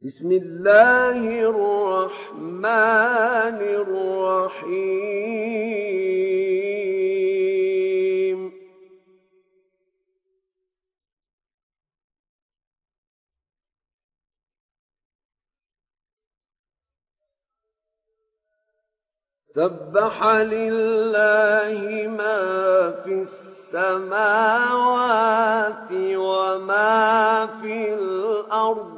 بسم الله الرحمن الرحيم سبح لله ما في السماوات وما في الأرض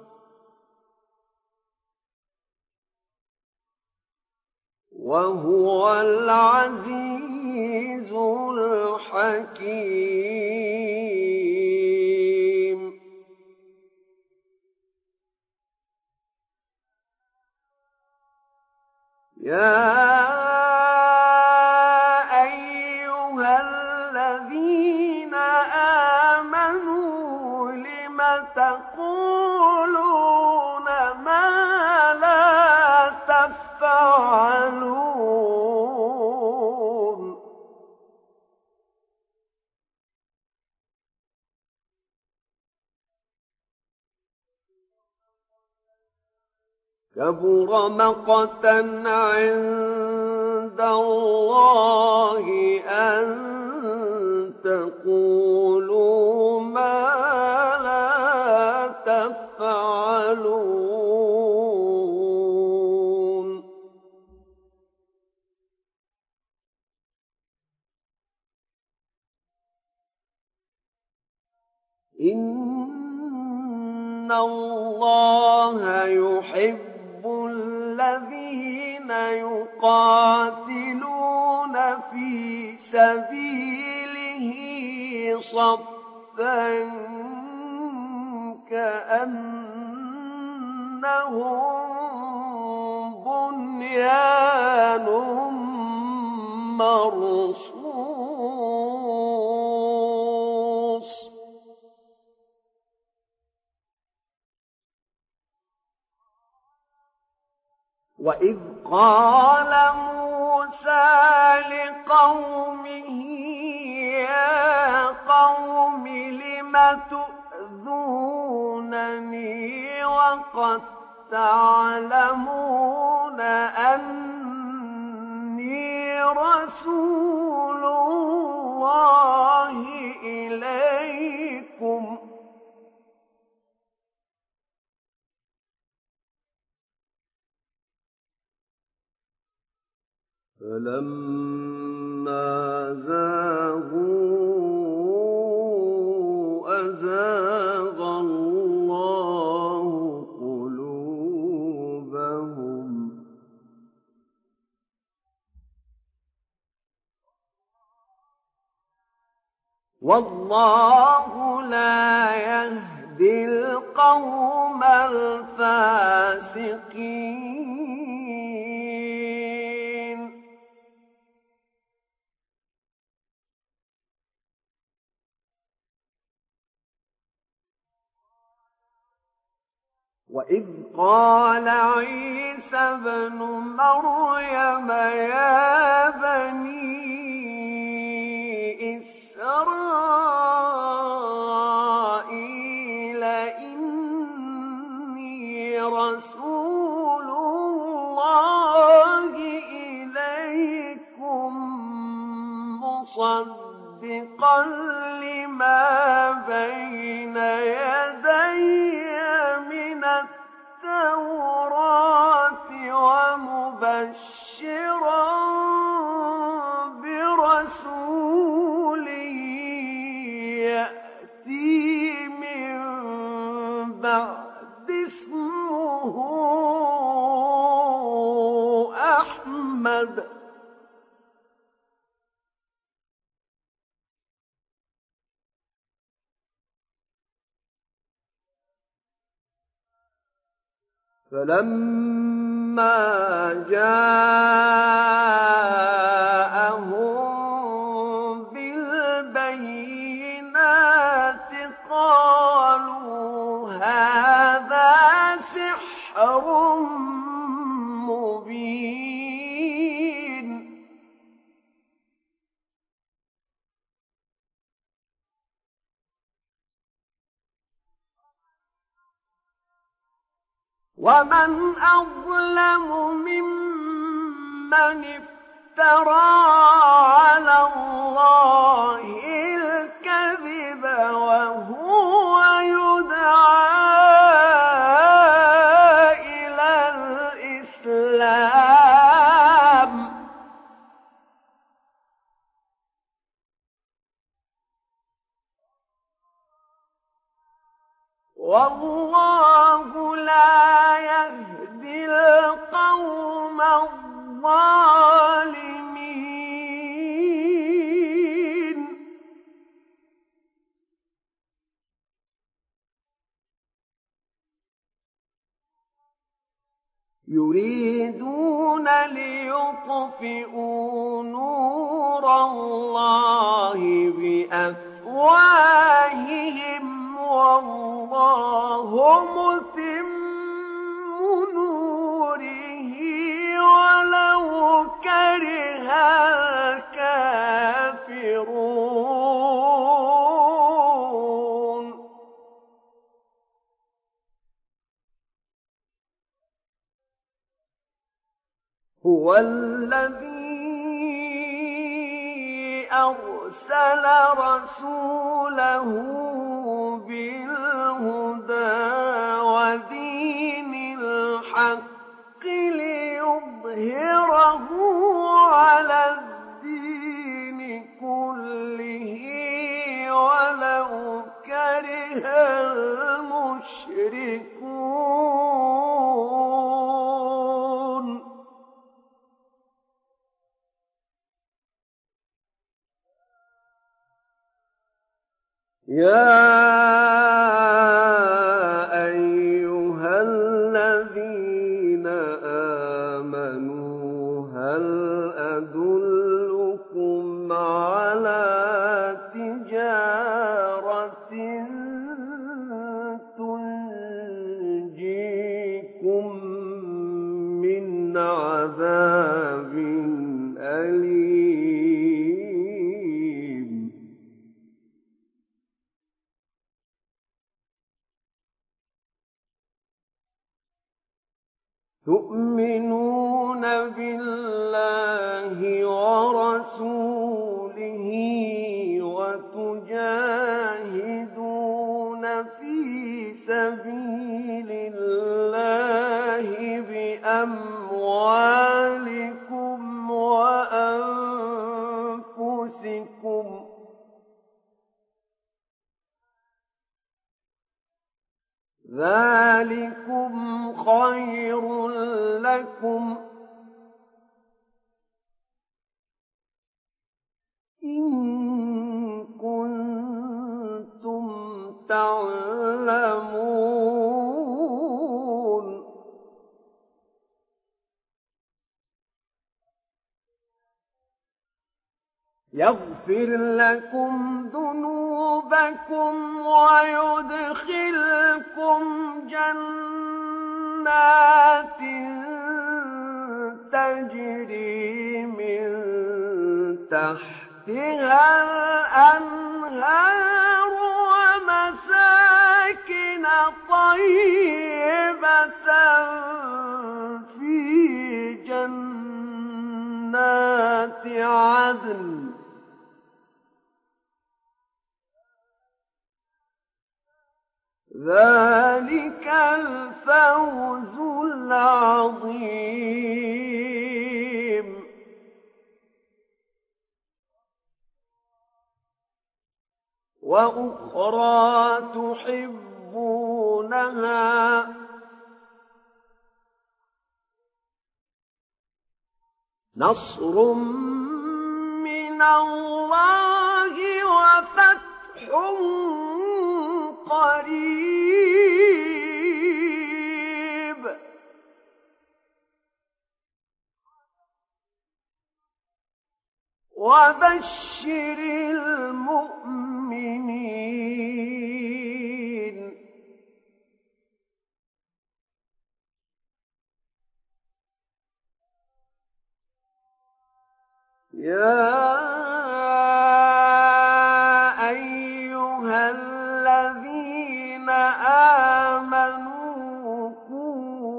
وهو العزيز الحكيم يا أيها الذين آمنوا لم تقولون ما لا تفعلون كبر مقتا عند الله أن تقولوا ما لا تفعلون إن الله يحب الذين يقاتلون في سبيله صفا كأنهم بنيان مرصوص وإذ قال موسى لقومه يا قوم لم تؤذونني وقد تعلمون أني رسول الله إليكم فلما زاغوا أزاغ الله قلوبهم والله لا يهدي القوم الفاسقين وإذ قال عيسى ابن مريم يا بني إسرائيل إني رسول الله إليكم مصدقا لما بين يدي من التوراة ومبشرا برسول يأتي من بعد اسمه أحمد فلما جاءهم بالبينات قالوا هذا سحر مبين ومن أظلم ممن افترى على الله الكذب وهو يدعى إلى الإسلام والله لا يهدي القوم الظالمين يريدون ليطفئوا نور الله بأفواههم والله متم نوره ولو كره الكافرون هو الذي أرسل رسوله بالهدى ودين الحق ليظهره على الدين كله ولو كره المشركون يا أيها الذين آمنوا هل أدلكم على تجارة تنجيكم من عذاب أليم تؤمنون بالله ورسوله وتجاهدون في سبيل الله بأموالكم وأنفسكم ذلكم خير لكم إن كنتم تعلمون يغفر لكم ذنوبكم ويدخلكم جنات تجري من تحتها الأنهار ومساكن طيبة في جنات عدن ذلك الفوز العظيم وأخرى تحبونها نصر من الله وفتح قريب وبشر المؤمنين يا أيها الذين آمنوا قوا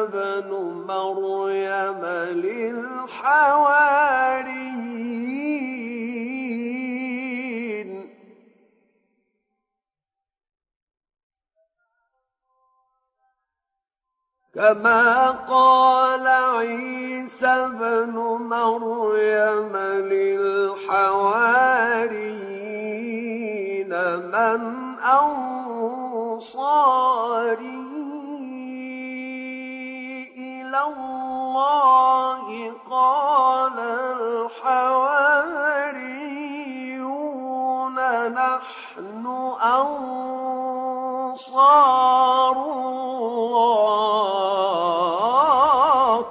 ابْنُ مَرْيَمَ لِلْحَوَارِيِّينَ كما قال عيسى ابْنُ مريم للحواريين من أنصاري إلى الله قال الحواريون نحن أنصار الله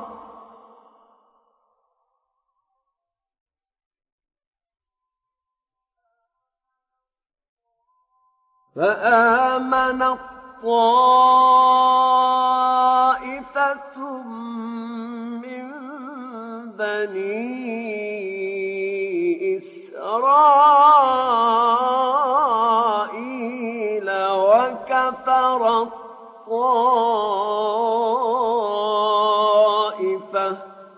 فآمنت طائفة من بني إسرائيل وكفرت طائفة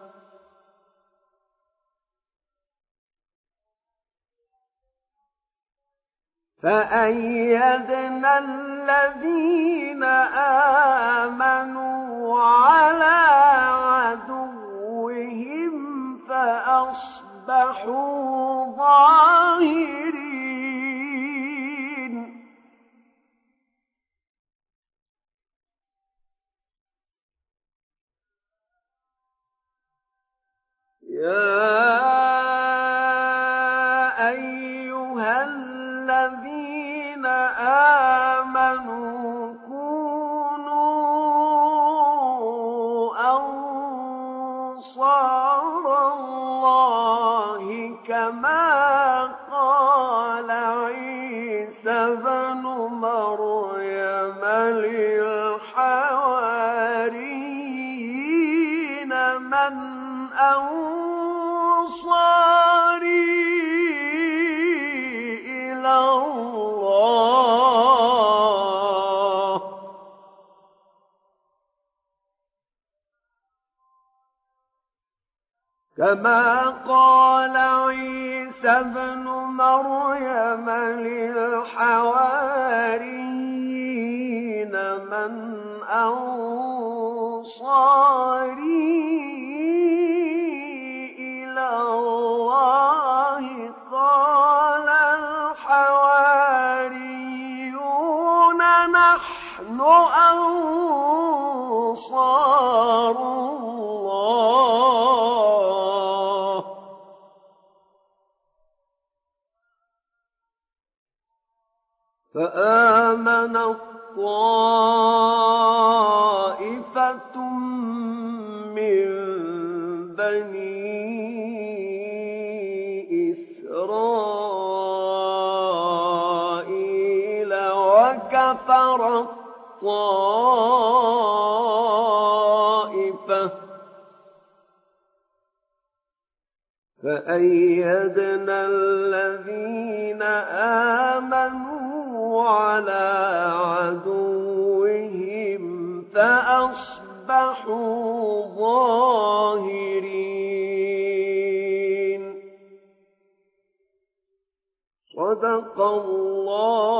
فأيدنا الذين آمنوا على عدوهم فأصبحوا ظاهرين يا أيها الذين آمنوا كونوا أنصار الله كما قال عيسى ابْنُ مريم للحواريين من أنصاري إلى الله كما قال عيسى ابْنُ مريم للحواريين من أنصاري إلى الله قال الحواريون نحن أنصار الله فآمنت طائفة من بني إسرائيل وكفرت طائفة فأيدنا الذين آمنوا على عدوهم فأصبحوا ظاهرين صدق الله